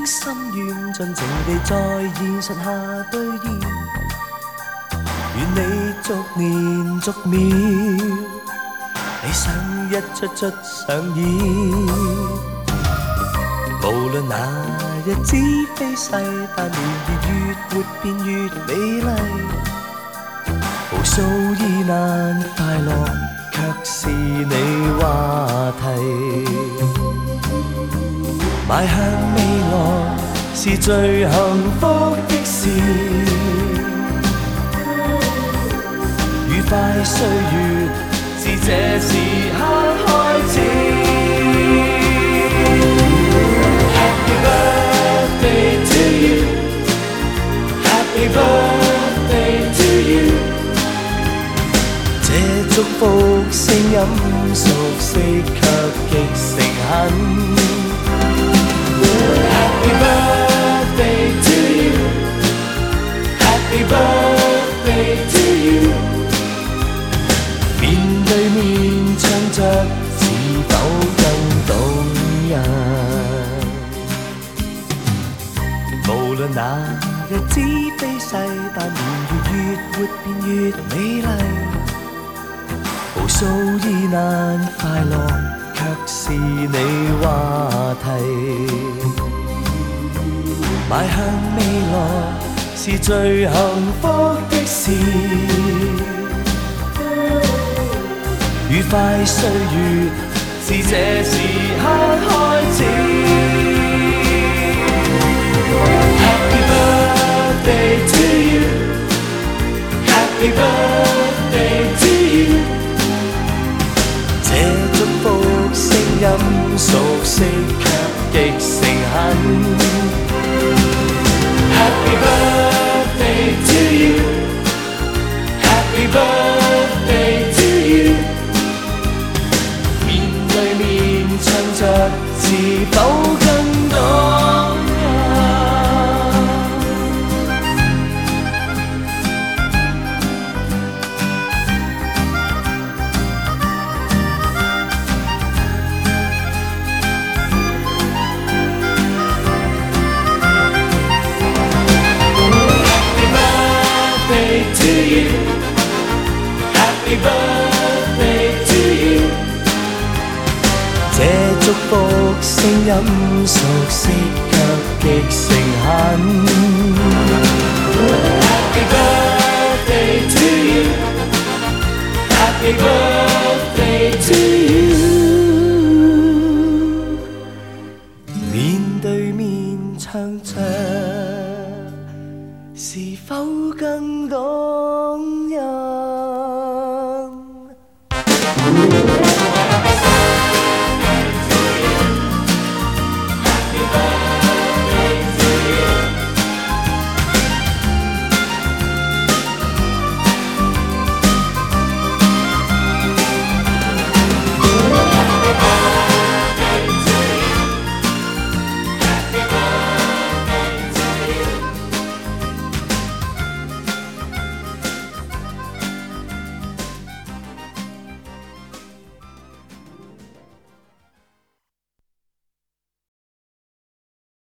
心願盡情地在現實下兌現，願你逐年逐秒，理想一出出上演。無論那日子飛逝，但年月越活變越美麗。無數疑難快樂，卻是你話題。邁向未來是最幸福的事，愉快歲月是這時刻開始。Happy birthday to you, Happy birthday to you。這祝福聲音熟悉卻極誠懇。Happy birthday to you, Happy birthday to you。面對面唱着，是否更動人？無論那日子飛逝，但年月越活變越美麗。無數疑難快樂，卻是你話題。邁向未來是最幸福的事，愉快歲月是這時刻開始。Happy birthday to you, Happy birthday to you。這祝福聲音熟悉卻極誠懇。Happy birthday to you, Happy birthday to you。面對面唱着，是否更動人？To you, Happy birthday to you。這祝福聲音熟悉卻極誠懇。Happy birthday to you, Happy birthday。